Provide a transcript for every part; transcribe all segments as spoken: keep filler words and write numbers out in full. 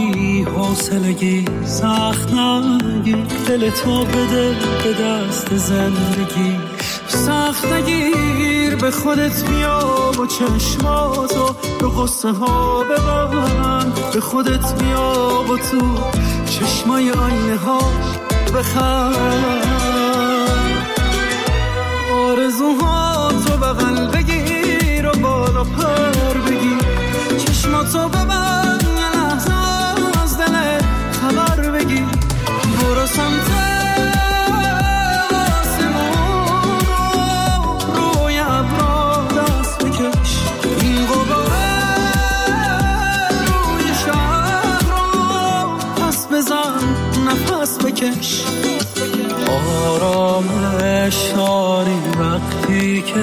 بی حوصلگی سخت نگیر، دل تو بده به دست زندگی. سخت نگیر به خودت بیا و چشماتو به قصه ها ببند، به خودت بیا و تو چشمای آینه ها بخند. آرزوها تو بغل بگیر و بالا پر بگیر، چشماتو ببند یه لحظه از دل خبر بگیر. برو سمت آسمون و روی ابرا دست بکش، این غباره روی شهر رو پس بزن نفس بکش. آرامش داری وقتی که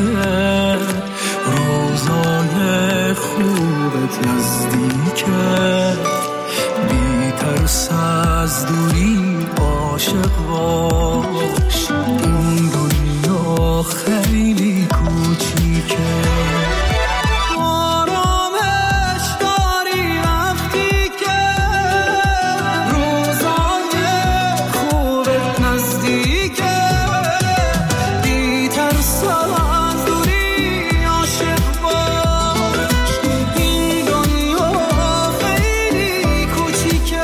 روزای خوبت نزدیکه، بی ترس از دوری عاشق باش، این دنیا خیلی کوچیکه. آرامش داری وقتی که روزای خوبت نزدیکه، بی ترس از دوری عاشق باش، این دنیا خیلی کوچیکه.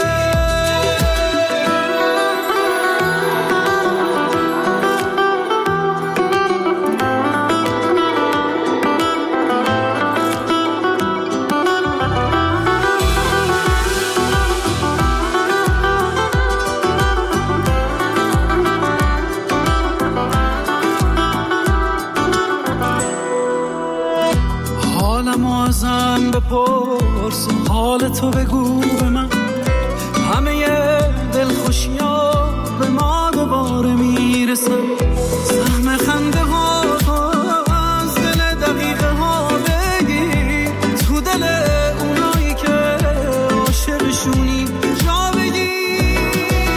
حالمو ازم بپرس و حال تو بگو به من، همه دلخوشی‌ها به ما دوباره میرسن. سهم خنده ها از دل دقیقه ها بگیر، تو دل اونایی که عاشقشونی جا بگیر.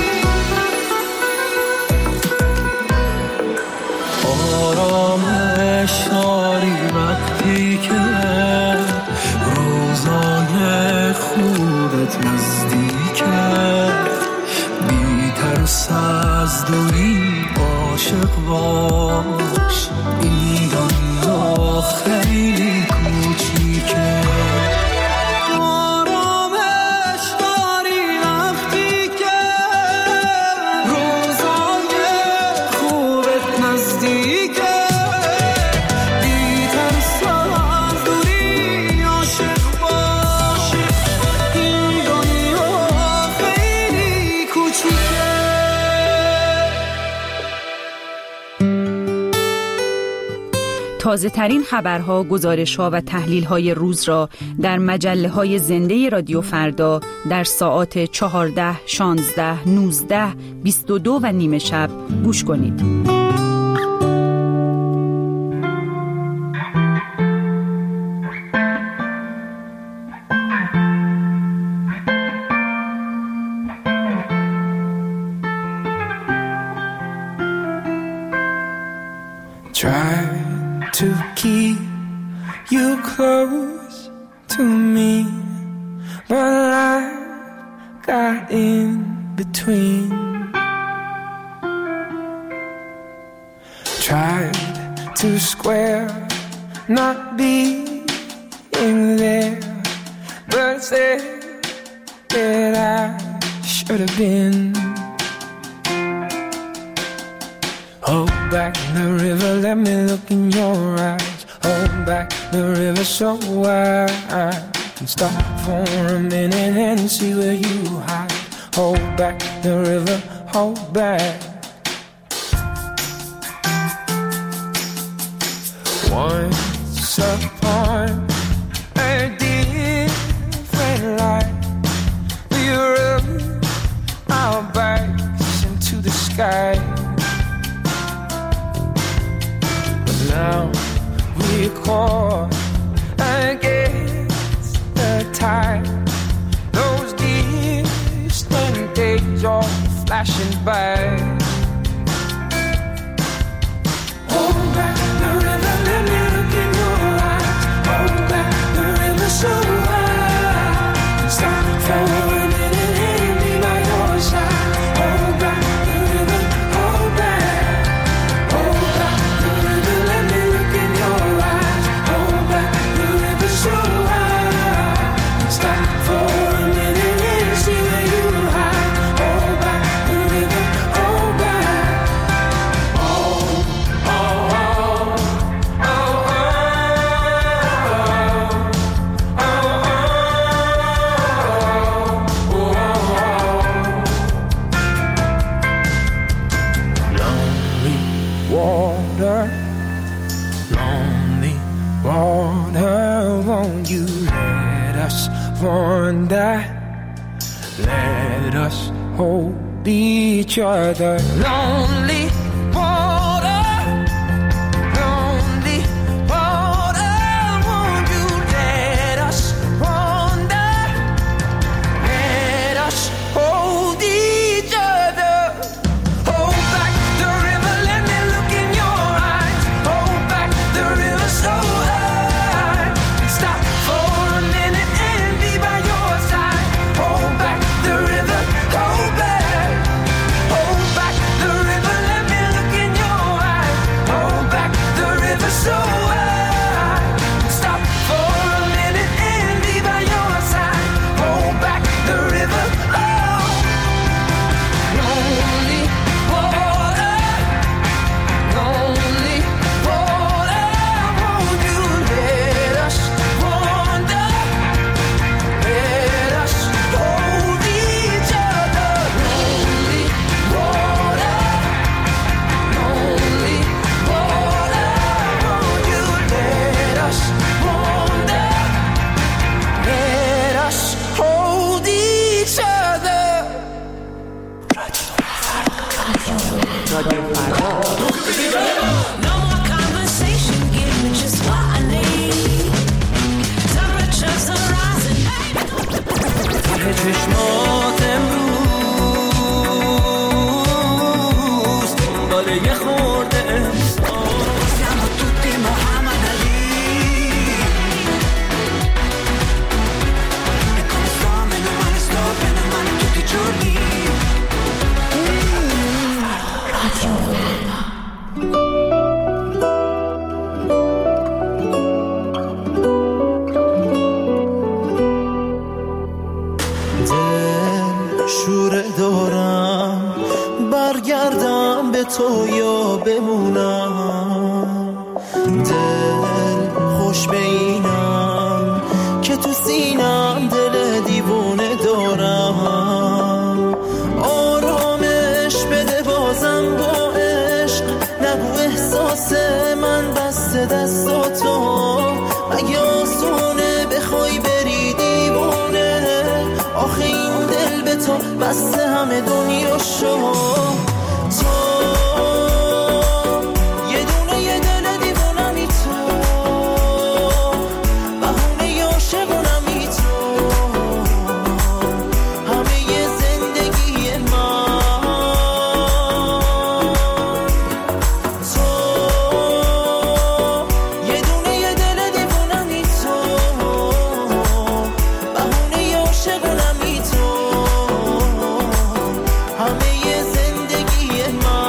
آرامش داری وقتی که روزای خوبت نزدیکه، بی ترس از دوری عاشق باش، این دنیا خیلی کوچیکه. آرامش داری وقتی که روزای خوبت نزدیکه، تازه ترین خبرها، گزارش‌ها و تحلیل‌های روز را در مجله‌های زنده رادیو فردا در ساعات چهارده، شانزده، نوزده، بیست و دو و نیمه شب گوش کنید. Try to keep you close to me, but I got in between. Tried to square not being there, but said that I should have been. Hold back the river, let me look in your eyes. Hold back the river so I can stop for a minute and see where you hide. Hold back the river, hold back. Once upon a different life, we rode our bikes into the sky. Now we're caught against the tide. Those distant days are flashing by. Hold back the river, let me look in your eyes. Hold back the river so high. Stop for a minute let us hold each other. Lonely water, lonely water, won't you let us wander? Let us hold each other. Hold back the river, let me look in your eyes. Hold back the river so high. Stop for a minute and be by your side. Hold back the river, hold back. Hold back the river, let me look in your eyes. Hold back the river so high. Stop for a minute and be by your side. Hold back the river, oh. Lonely water, lonely water, won't you let us wander? Let us hold each other. Lonely water, lonely water, won't you let us wander? Let us hold each other. No more conversation, give me just what I need. Temperatures are rising. ته چشمات امروز دنبال یه خورده احساس. Siamo tutti Muhammad Ali. E come sto, meno male sto, bene male tutti i giorni. دل شوره دارم برگردم به تو یا بمونم. دل خوش به اینم که تو سینم دل دیوونه دارم. آرامش بده بازم با عشق، نگو احساس من بسته دستاتو. مگه آسونه بخوای بری دیوونه؟ آخه این دل به تو بسته همه دنیا شو. تو یه دونه یه دل دیوونمی تو، بهونه عاشقونمی تو. همه یه زندگی من تو، یه دونه یه دل دیوونمی تو، بهونه عاشقونمی تو. همه یه زندگی من.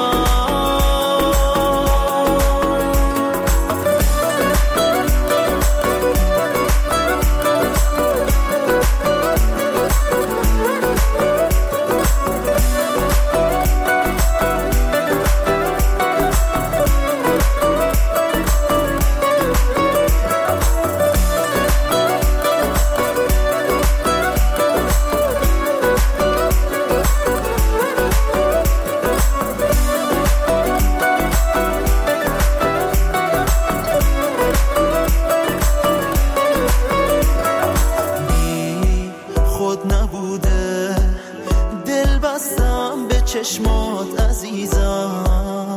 خود نبوده دل بستم به چشمات عزیزم.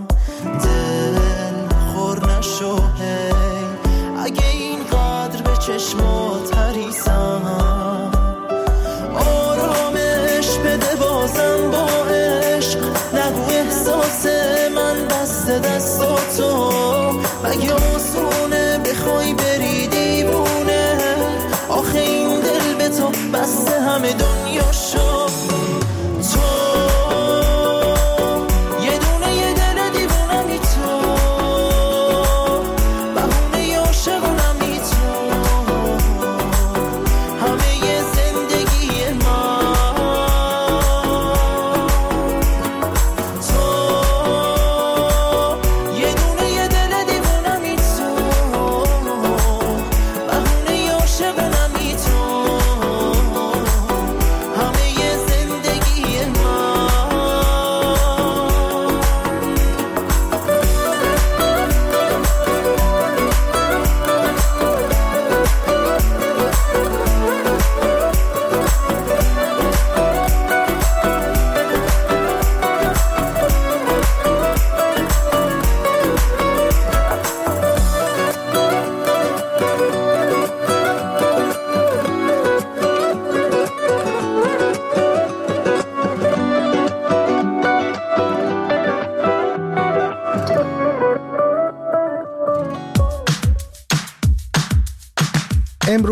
دل خور نشو هی اگه اینقدر به چشمات حریصم. آرامش بده بازم با عشق، نگو احساس من بسته دستاتو. مگه آسونه بخوای بری دیوونه؟ آخه این دل به تو بسته همه دنیا شو. تو یه دونه یه دل دیوونمی تو، بهونه عاشقونمی تو. همه یه زندگی من تو، یه دونه یه دل دیوونمی تو، بهونه عاشقونمی تو. همه یه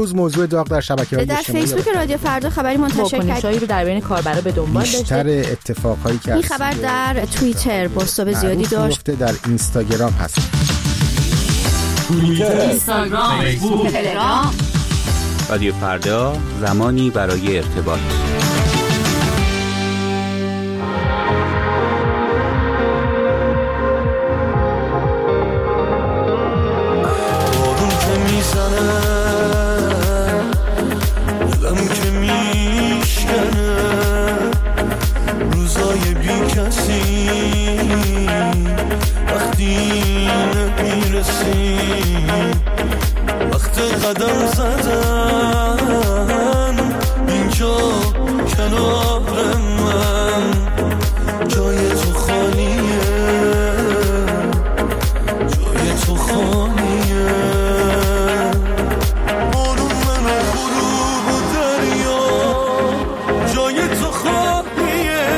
امروز موضوع داغ در شبکه‌های در اجتماعی فیسبوک رادیو فردا خبری منتشر واکنشایی رو در بین کاربرا به دنبال داشته. بیشتر اتفاقهایی که این خبر در توییتر بازتاب زیادی داشت. در اینستاگرام هست. توییتر، اینستاگرام، فیسبوک، تلگرام. رادیو فردا، زمانی برای ارتباط. بارون که میزنه دلم که میشکنه روزای بی کسی وقتی نمیرسی وقت قدم زدن اینجا کنار من جای تو خالیه جای تو خالیه بارون منو غروب و دریا جای تو خالیه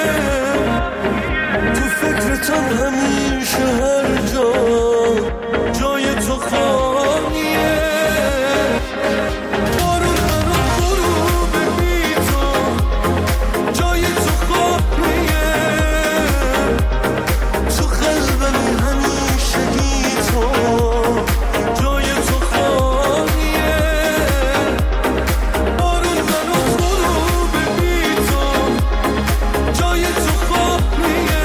تو فکرتم همیشه هر جا جای تو خالیه بارون منو غروب بی تو جای تو خالیه تو قلبم همیشه بی تو جای تو خالیه بارون منو غروب بی تو جای تو خالیه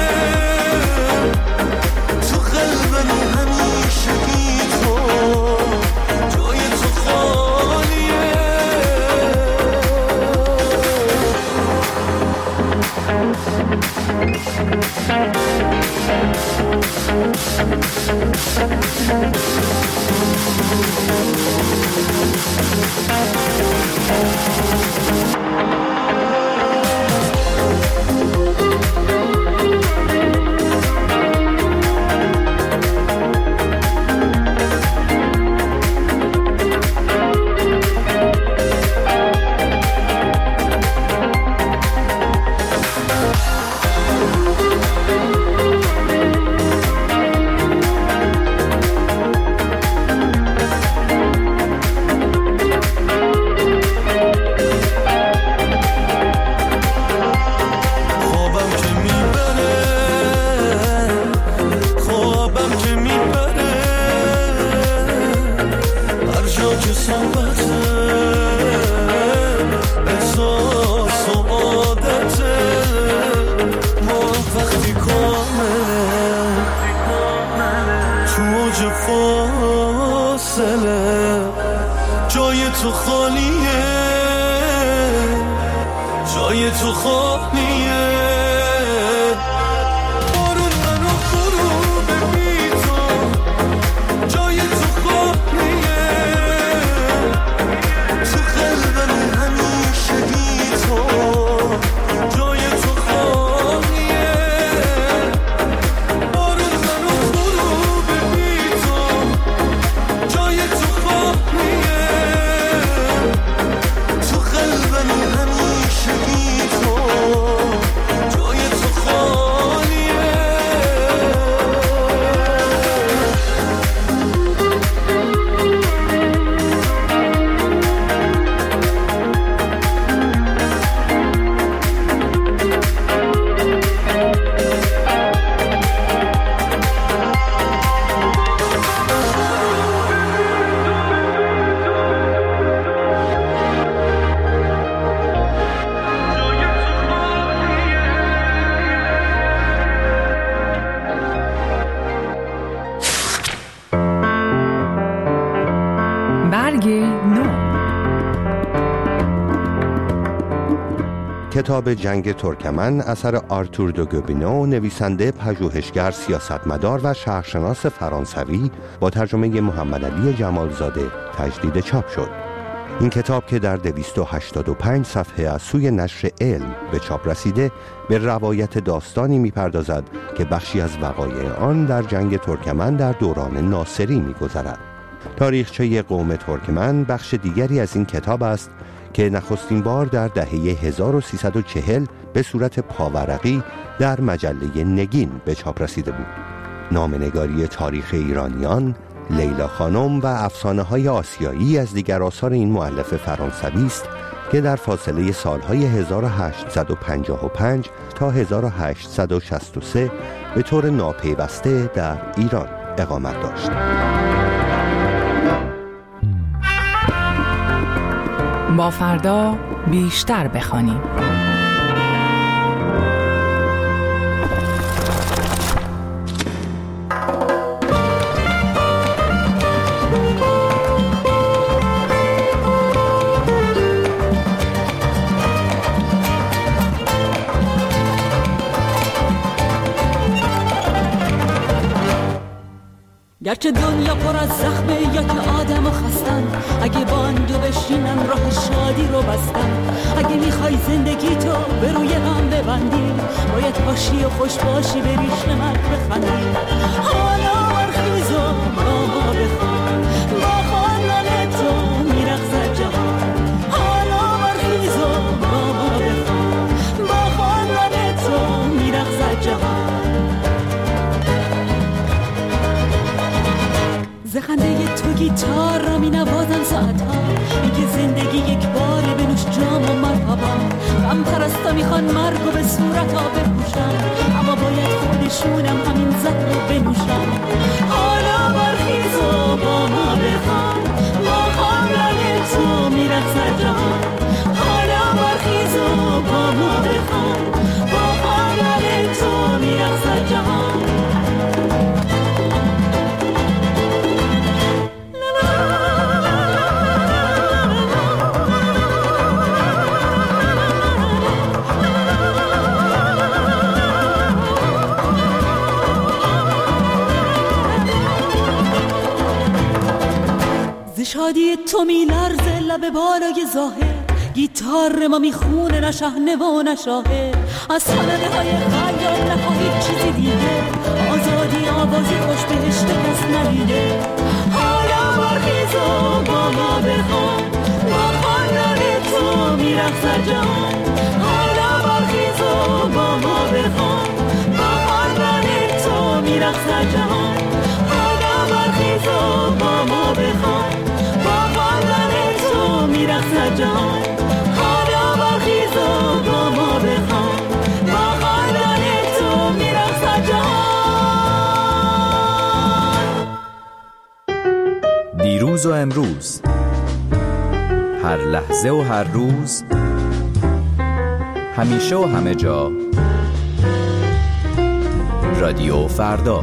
تو قلبم همیشه بی تو جای تو خالیه خوابم که میبره خوابم که میبره هر جا که صحبته احساس و عادته ما وقتی کامله تو اوج فاصله جای تو خالیه جای تو خالیه بارون منو غروب بی تو جای تو خالیه تو قلبم همیشه بی تو جای تو خالیه بارون منو غروب بی تو جای تو خالیه تو قلبم همیشه بی تو جای تو خالیه برگ نو. کتاب جنگ ترکمن اثر آرتور دو گوبینو، نویسنده، پژوهشگر، سیاستمدار و شهرشناس فرانسوی با ترجمه محمد علی جمالزاده تجدید چاپ شد. این کتاب که در دویست و هشتاد و پنج صفحه از سوی نشر علم به چاپ رسیده، به روایت داستانی می‌پردازد که بخشی از وقایع آن در جنگ ترکمن در دوران ناصری می‌گذرد. تاریخچه قوم ترکمن بخش دیگری از این کتاب است که نخستین بار در دهه هزار و سیصد و چهل به صورت پاورقی در مجله نگین به چاپ رسیده بود. نامه‌نگاری تاریخ ایرانیان، لیلا خانم و افسانه های آسیایی از دیگر آثار این مؤلف فرانسوی است که در فاصله سالهای هزار و هشتصد و پنجاه و پنج تا هزار و هشتصد و شصت و سه به طور ناپیوسته در ایران اقامت داشت. با فردا بیشتر بخوانیم. گرچه دنیا پر از زخمه یا که آدم و خستن، اگه با اندو بشینن راه شادی رو بستن. اگه میخوای زندگی تو به روی هم ببندی، باید باشی و خوش باشی بریش نمک بخندی. حالا برخیز و با ما بخوان، با خواندن تو میرقصد جهان. حالا برخیز و با ما بخوان، با خواندن تو میرقصد جهان. زخنده تو گیتار را می نوازم ساعتها، میگه زندگی یک باره بنوش جام و مرحبا. غم پرستا میخوان مرگو به صورتا بپوشن، اما باید خودشونم همین زهر رو بنوشن. حالا برخیز و با ما بخوان، با خواندن تو میرقصد جهان. حالا برخیز و با ما بخوان، با خواندن تو میرقصد جهان. شادی تو می لرزه لب بالای ظاهر، گیتار ما میخونه نه شهنه و نه شاهه. از خانده های خیال نخواهید چیزی دیگه، آزادی آوازی خوش بهشت کس ندیده. حالا برخیز و با ما بخوان، با خواندن تو میرقصد جهان. حالا برخیز و با ما بخوان، با خواندن تو میرقصد جهان. حالا برخیز و با ما بخوان، میرقصد جهان. حالا برخیز و با ما بخوان، با خواندن تو میرقصد جهان. دیروز و امروز، هر لحظه و هر روز، همیشه و همه جا، رادیو فردا.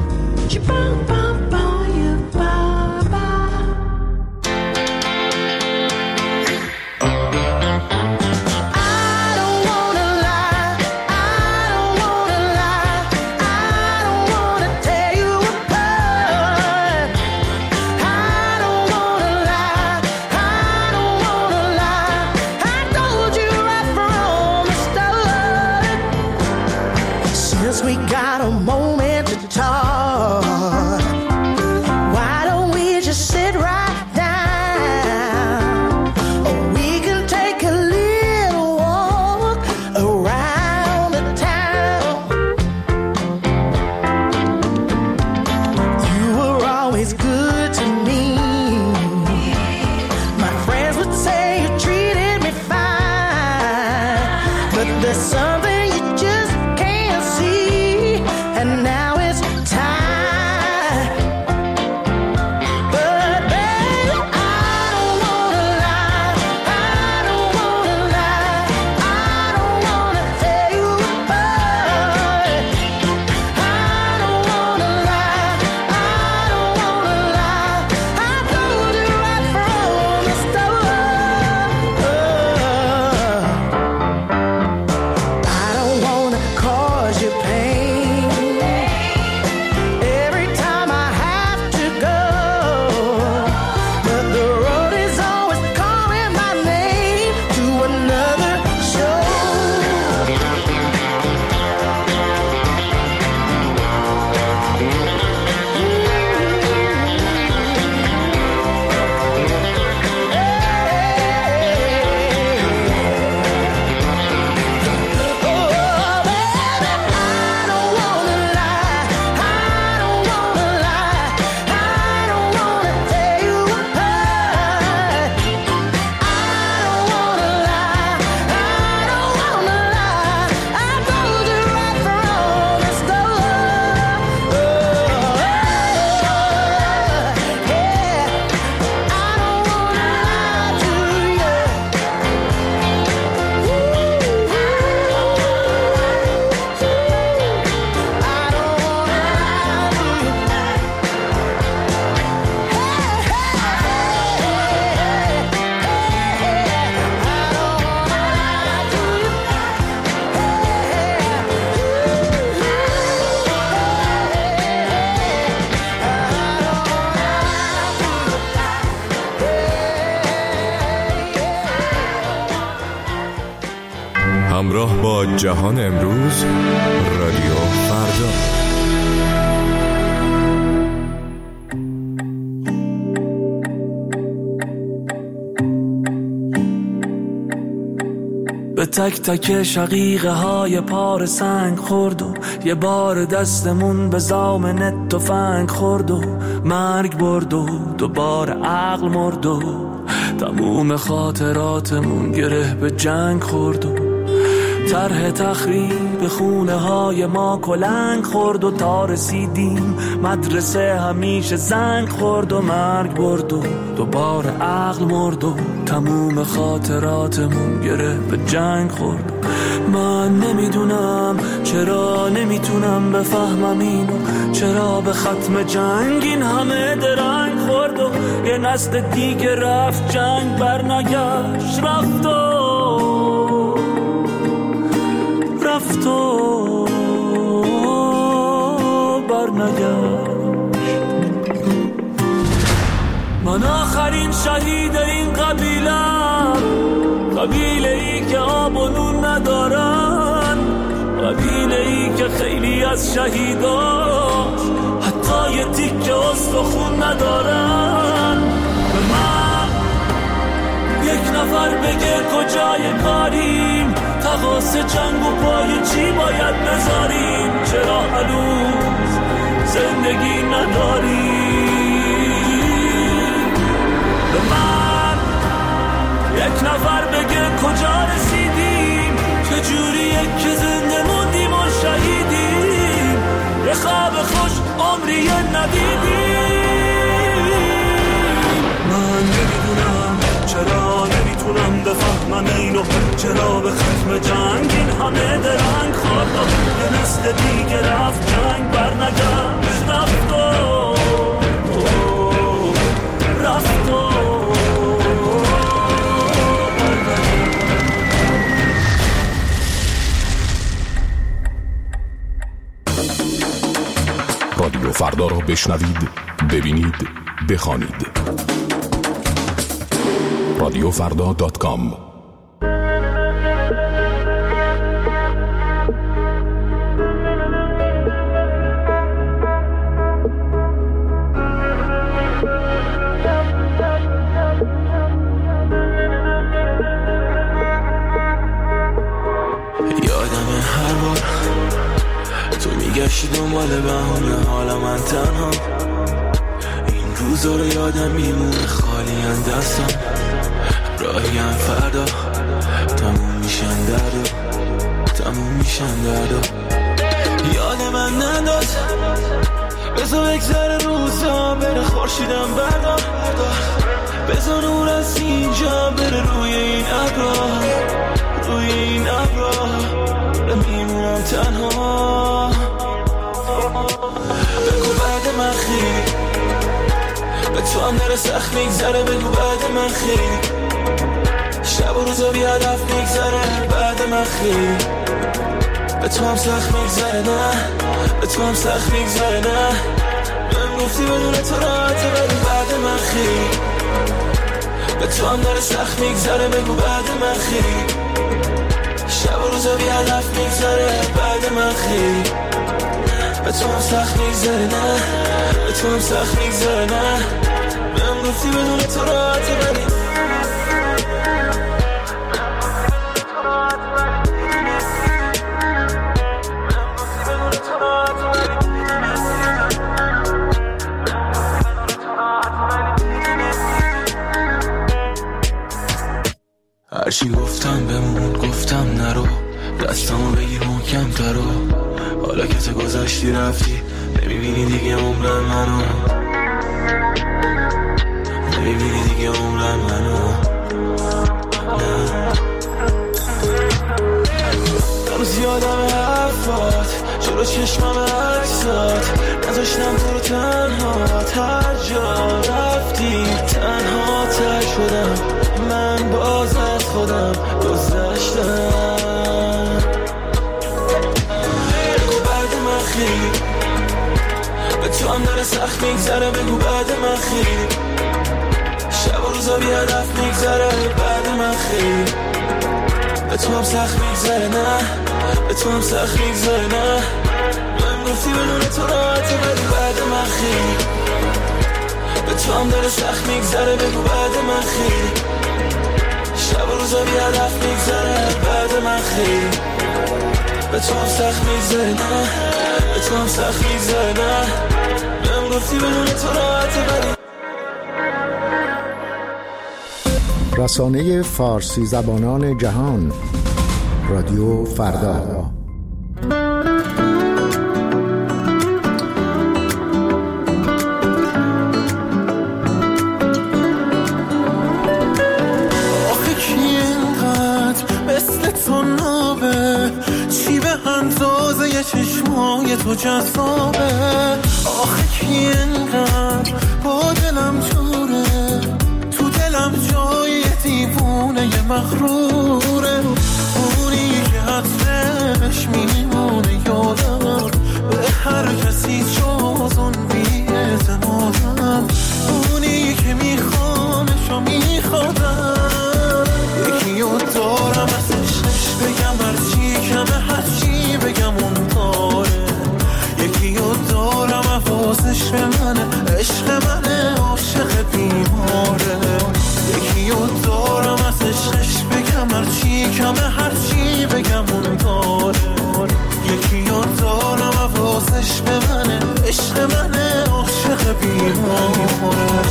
همراه با جهان امروز، رادیو فردا. به تک تک شقیقه های پار سنگ خورد و یه بار دستمون به زامن تفنگ خورد و مرگ برد و دوباره عقل مرد و تموم خاطراتمون گره به جنگ خورد و طرح تخریب خونه های ما کلنگ خورد و تا رسیدیم مدرسه همیشه زنگ خورد و مرگ برد و دوباره عقل مرد و تموم خاطراتمون گره به جنگ خورد. من نمیدونم چرا نمیتونم بفهمم اینو، چرا به ختم جنگ این همه درنگ خورد و یه نسل دیگه رفت جنگ برنگشت، رفت و رفت و برنگشت. من آخرین شهید این قبیلم، قبیله ای که آب و نون ندارن، قبیله ای که خیلی از شهیداش حتی یه تیکه استخون ندارن. به من یک نفر بگه کجای کاریم، تقاس جنگ و پای چی باید بذاریم، چرا هنوز زندگی نداریم. به من یک نفر بگه کجا رسیدیم، چجوریه که زنده موندیم و شهیدیم، یه خواب خوش عمری ندیدیم. من نمیدونم چرا نمیتونم بفهمم اینو، چرا به ختم جنگ این همه درنگ خورد و یه نسل دیگه رفت جنگ برنگشت، رفت و رفت و رادیو فردا رو بشنوید، ببینید، بخوانید. رادیو فردا دات کام. یادمه هر بار تو میگشتی دنبال بهونه، حالا من تنها این روزا رو یادم میمونه، خالی ان دستم راهیم فردا تموم میشن درد و تموم میشن درد و یاد من نداد بذار بگذره روزا بره، خورشیدم بردار بذار نور از اینجا بره روی این ابرا، روی این ابرا میمونم تنها. بگو بعد من خیلی به تو هم داره سخت میگذره، بگو بعد من خیلی شب و روزا بی هدف میگذره، بعد من خیلی به تو هم سخت میگذره، نه به تو هم سخت میگذره، نه بهم گفتی بدون تو راحته، بگو بعد من خیلی به تو هم داره سخت میگذره، بگو بعد من خیلی شب و روزا بی هدف میگذره، بعد من خیلی به تو هم سخت میگذره، نه به تو هم سخت میگذره، نه بهم گفتی بدون تو راحته، ولی هرچی گفتم بمون، گفتم نرو، دستمو بگیر محکم ترو، حالا که تو گذشتی رفتی نمیبینی دیگه عمرم منو، نمیبینی دیگه عمرم منو، هنوز یادم حرفات، جلو چشمم عکسات، نذاشتم تو رو تنهات، هر جا رفتی تنها تر شدم، من باز از خودم گذشتم. بگو بعد من خیلی به تو هم داره سخت میگذره، بگو بعد من خیلی شب و روزا بی هدف میگذره، بعد من خیلی به تو هم سخت میگذره نه، به تو هم سخت میگذره نه. من گفتی بدون تو راحتی ولی بعد من خیلی، به تو هم داره سخت میگذره بگو بعد من خیلی. شب و روزا بی هدف میگذره بعد من خیلی، به تو هم سخت میگذره نه، به تو هم سخت میگذره نه. من گفتی بدون تو راحتی ولی. رسانه فارسی زبانان جهان، رادیو فردا. آخه کی اینقدر مثل تو نابه، چی به اندازه یه چشمای تو جذابه. آخه کی اینقدر با دلم جوره، تو دلم جای دیوونه یه مغروره. اونی که حدش میمونه یادم، به هر کسی جز اون بی اعتمادم. اونی که میخوامش و میخوادم، یکی رو دارم ازش بگم هرچی کمه هرچی بگم اون داره. یکی رو دارم حواسش به منه، عشق منه، عاشق بیماره. یکی رو دارم ازش بگم هرچی کمه هرچی بگم اون داره. یکی رو دارم حواسش به منه، عشق منه، عاشق بیماره.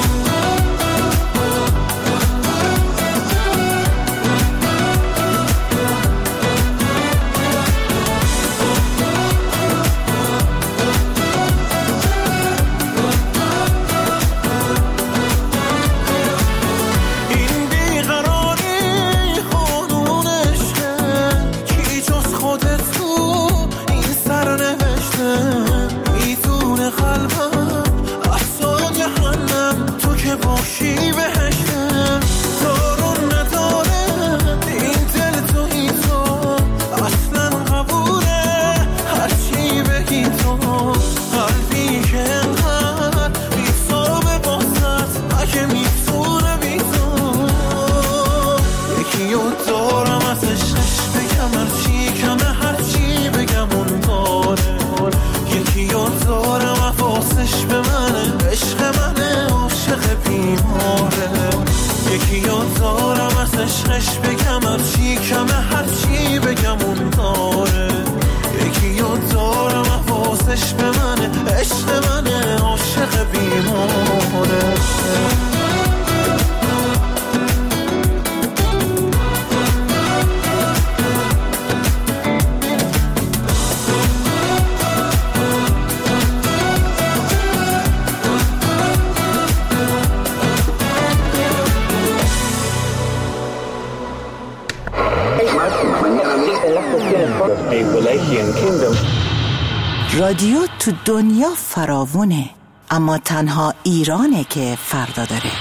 رادیو تو دنیا فراوونه، اما تنها ایرانه که فردا داره.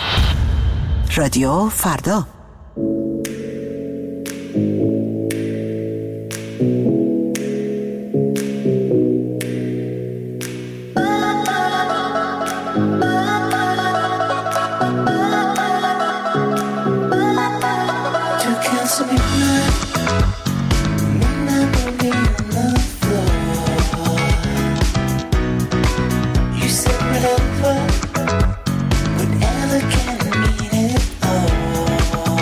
رادیو فردا. Whatever can mean it all.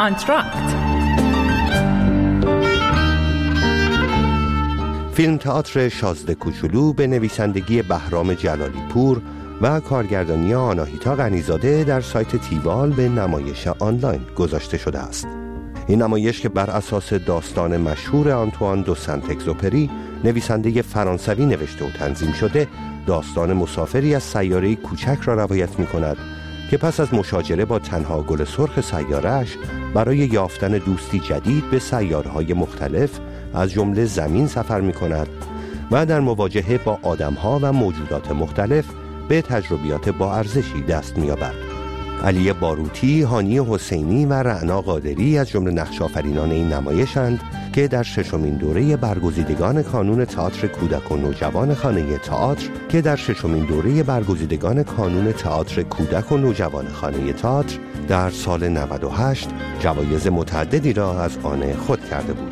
آنتراکت. فیلم تئاتر شازده کوچولو به نویسندگی بهرام جلالی پور و کارگردانی آناهیتا غنیزاده در سایت تیوال به نمایش آنلاین گذاشته شده است. این نمایش که بر اساس داستان مشهور آنتوان دو سنت اگزوپری نویسنده فرانسوی نوشته و تنظیم شده، داستان مسافری از سیاره کوچک را روایت می کند که پس از مشاجره با تنها گل سرخ سیاره‌اش برای یافتن دوستی جدید به سیاره‌های مختلف از جمله زمین سفر می کند و در مواجهه با آدم‌ها و موجودات مختلف به تجربیات با ارزشی دست می یابد. علی باروتی، هانی حسینی و رعنا قادری از جمله نقش‌آفرینان این نمایشند که در ششمین دوره برگزیدگان کانون تئاتر کودک و نوجوان خانه تئاتر که در ششمین دوره برگزیدگان کانون تئاتر کودک و نوجوان خانه تئاتر در سال نود و هشت جوایز متعددی را از آن خود کرده بود.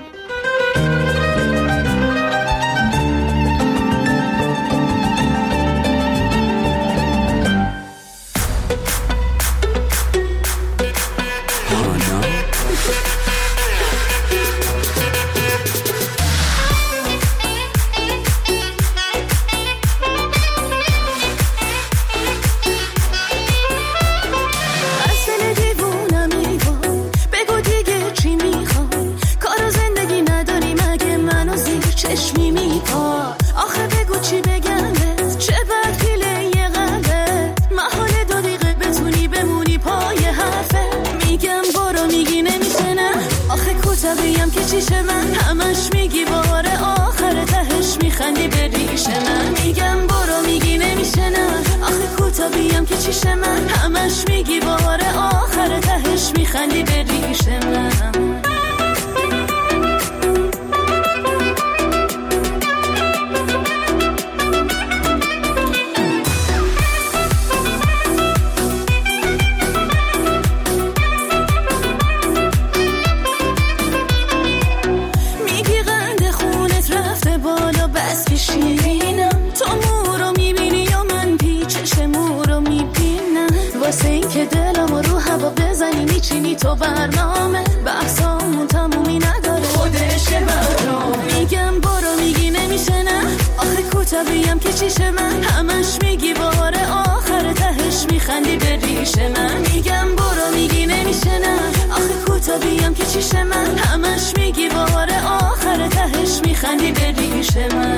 تو برنامه بحثامون تمومی نداره خودش برنامه میگم برو میگی نمیشه نه آخه کوتاهیم که چیشه من همش میگی باره آخر تهش میخندی به ریش من میگم برو میگی نمیشه نه آخه کوتاهیم که چیشه من همش میگی باره آخر تهش میخندی به ریش من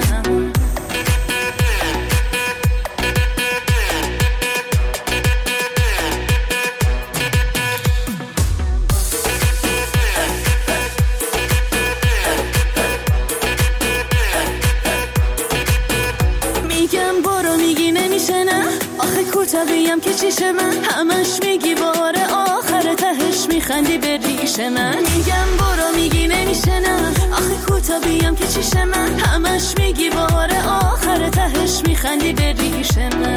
کوتاهیم که چیشه من همش میگی باره آخر تهش میخندی به ریش من میگم برو میگی نمیشه نه آخه کوتاهیم که چیشه من همش میگی باره آخر تهش میخندی به ریش من.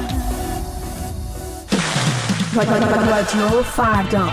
رادیو فردا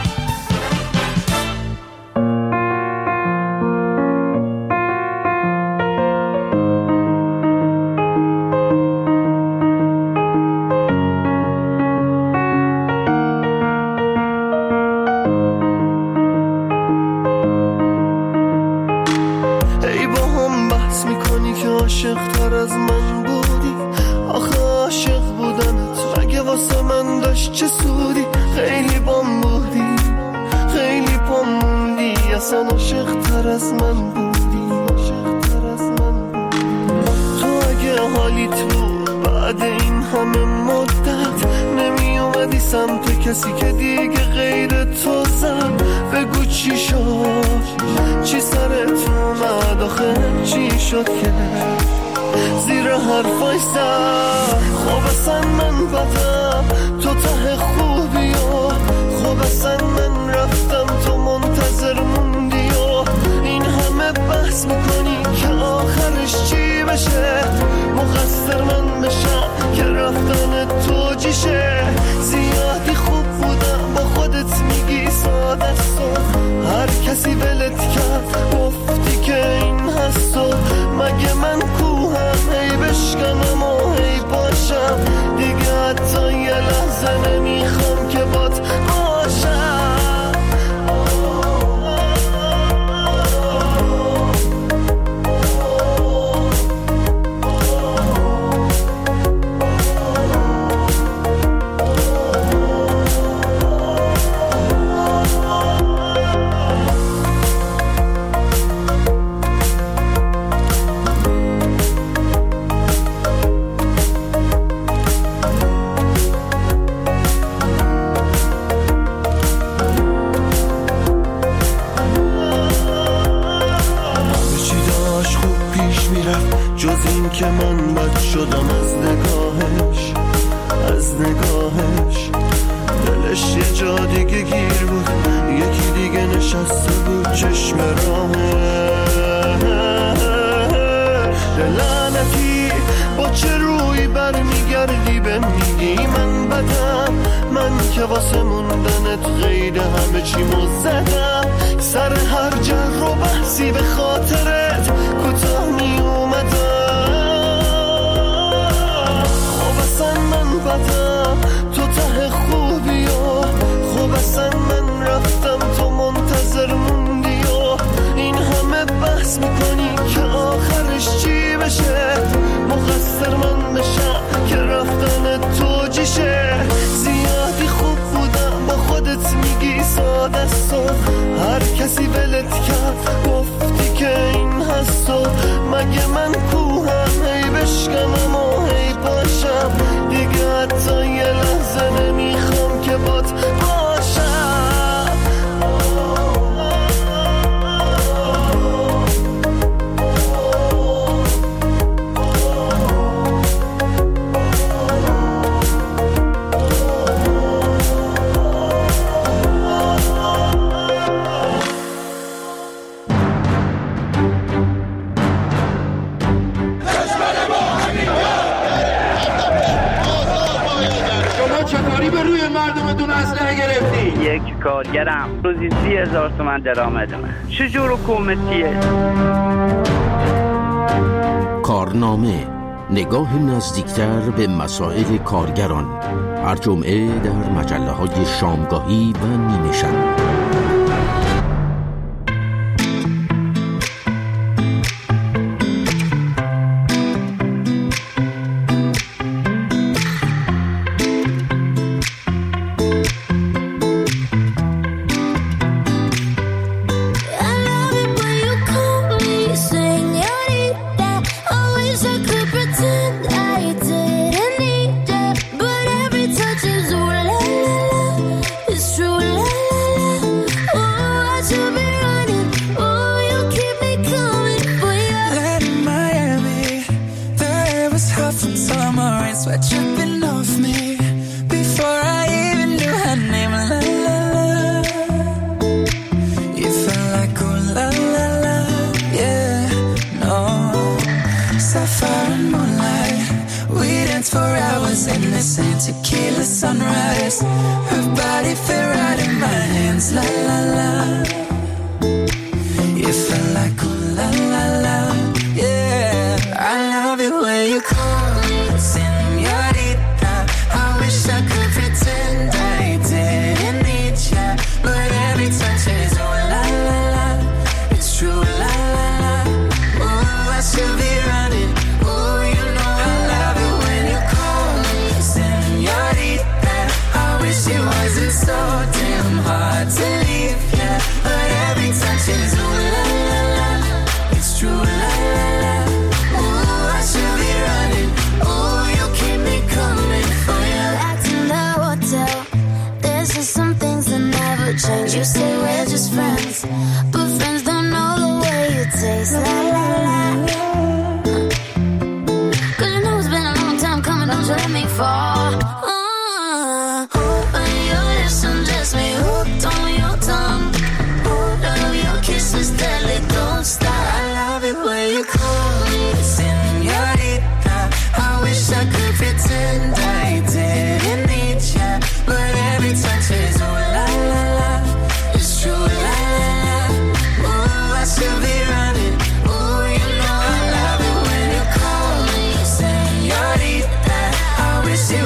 کسی که دیگه غیر تو زد بگو چی شد چی سرت اومد آخه چی شد که زیر حرفای زد خب اصلا من بدم تو ته خوبی و خب اصلا من رفتم تو منتظر موندی و این همه بحث میکنی که آخرش چی بشه مقصر من بشم که رفتن تو جیشه زیادی خوب بودم با خودت میگی ساده است هر کسی ولت کرد گفتی که این هست و مگه من کوهم هی بشکنم و هی باشم دیگه حتی یه لحظه نمیخوام که بات باشم چشم راهه. لعنتی با چه روی برمیگردی به میگی من بدم، من که واسه موندنت غیر همه چیمو زدم. سر هر جر و بحثی به خاطرت کوتاه می اومدم. خب اصلا من بدم تو ته خوبی و خب اصلا من رفتم تو منتظر موندی و این همه بحث میکنی که آخرش چی بشه. مقصر من بشم که رفتن تو جیشه. زیادی خوب بودم با خودت میگی ساده است و هر کسی ولت کرد گفتی که این هست و مگه من کوهم هی بشکنم و هی باشم دیگه حتی یه لحظه نمیخوام که بات باشم. یک کارگرم روزی سی هزار تومن درآمد من. چجور حکومتیه؟ کارنامه، نگاه نزدیکتر به مسائل کارگران، هر جمعه در مجله های شامگاهی و نیمه شب. Tequila sunrise, her body fit right in my hands, la la la. You felt like ooh la la la, yeah. I love it when you call me señorita. I wish I could pretend I didn't need ya, but every touch is ooh la la la. It's true la la la. Ooh, I should be running. Ooh, you know I love it when you call me señorita. I wish it wasn't so damn hard to leave, yeah. But every touch is ooh la la la. It's true la la la. Ooh, I should be running. Ooh, you keep me coming for you. Back in the hotel, there's just some things that never change. You say we're just friends, but friends don't know the way you taste. La la la. Cause you know it's been a long time coming, don't you let me fall. Pretend I didn't need ya, but every touch is ooh la la la. It's true la la la. Ooh, I should be running. Ooh, you know I love it when you call me señorita. I wish it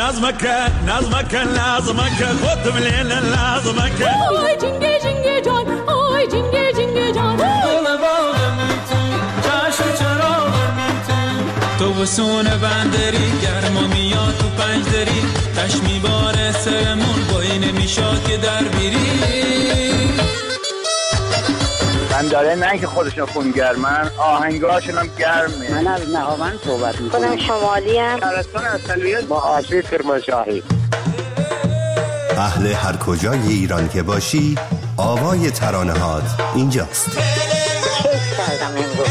نظمك نظمك نظمك خود مليل نظمك آی جنگه جنگه جان آی جنگه جنگه جان گل باغم تو چشم چراغم تو تو وسون بندری گرما میاد تو پنج دری تش میباره سرمون بایی نمیشاد که در بیری من داره نه که خودشون خون گرمن آهنگاشون هم گرمه. من از نهاون صحبت میکنم. خودم شمالی هم ترستان اصلیت با آسی کرمانشاهی. اهل هر کجای ایران که باشی آوای ترانه‌هات اینجاست. کیف کردم امروز.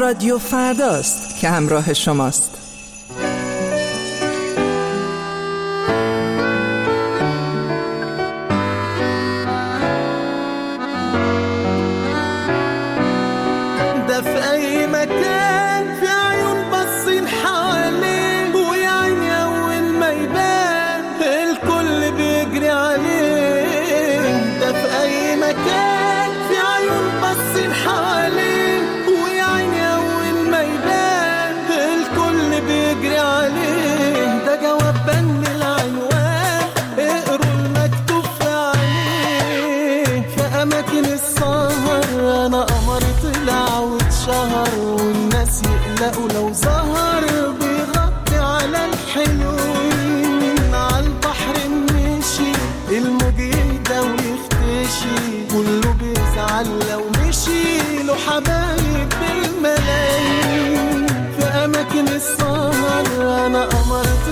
رادیو فرداست که همراه شماست. دفعي مكان في عيون باصين حواليه، ويا عيني اول ما يبان الكل بيجري عليه. ده في اي مكان في عيون باصين حواليه، ويا عيني اول ما يبان الكل بيجري عليه. ده جواب بن العنوان، اقروا المكتوب في عليه. في اماكن السهر انا قمر طلع واتشهر، والناس يقلقوا لو ظهر. بيغطي على الحلوين، على البحر مشي الموج يهدى ويختشي. كله بيزعل لو مشي له حبايب بالملايين. في اماكن السهر انا قمر